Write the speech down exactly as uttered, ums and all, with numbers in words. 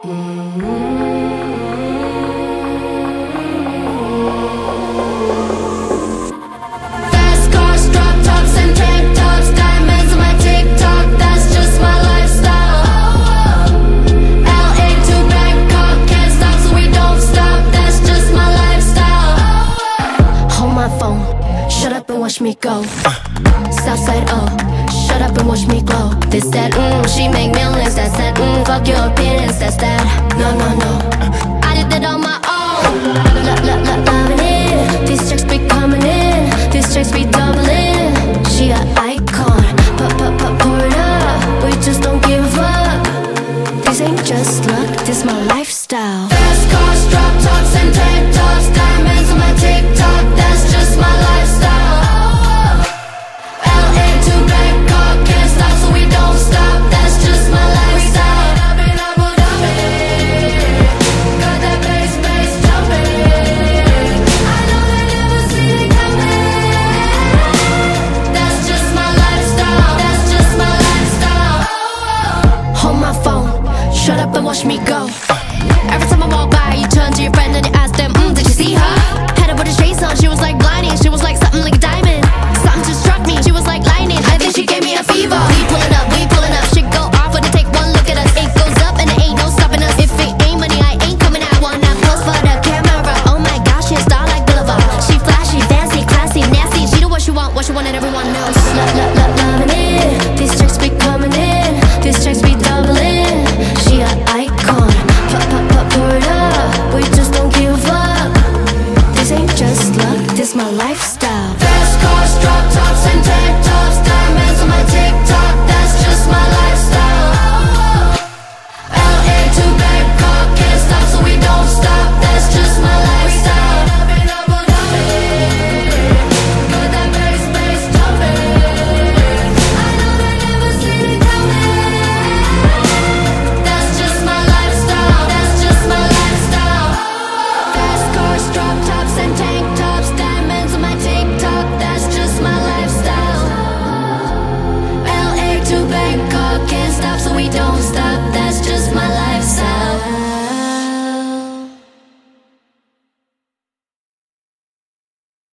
Fast cars, drop tops, and tank tops, diamonds on my TikTok, that's just my lifestyle. L A to Bangkok, can't stop so we don't stop, that's just my lifestyle. Hold my phone, shut up and watch me go. Southside, oh, shut up and watch me glow. This, that, mmm, she make millions, that's that, mmm, fuck your opinions, that's that. No, no, no, I did that on my own. Love, love, love, loving it. These checks be coming in, these checks be doubling. She an icon, pop, pop, pop, pour it up. We just don't give up. This ain't just luck, this my lifestyle. Fast cars, drop tops, and tank tops, diamonds on my TikTok, that's just my lifestyle. L A to Bangkok, can't stop so we don't stop, that's just my lifestyle. Up in Abu Dhabi, got that bass, bass jumping. I know they never see it coming. That's just my lifestyle, that's just my lifestyle. Hold my phone, shut up and watch me go. Every time I walk by, you turn to your friend and you ask them, mm, did you see her? Had her with a shades on, she was like blinding, she was like something like a diamond. Something just struck me, she was like lightning, I think she gave me a fever. We pulling up, we pulling up, shit go off when they take one look at us. It goes up and there ain't no stopping us. If it ain't money, I ain't coming out. Wanna pose for the camera, oh my gosh, she a star like Boulevard. She flashy, fancy, classy, nasty, she do what she want, what she want and everyone else. Love, love, love, loving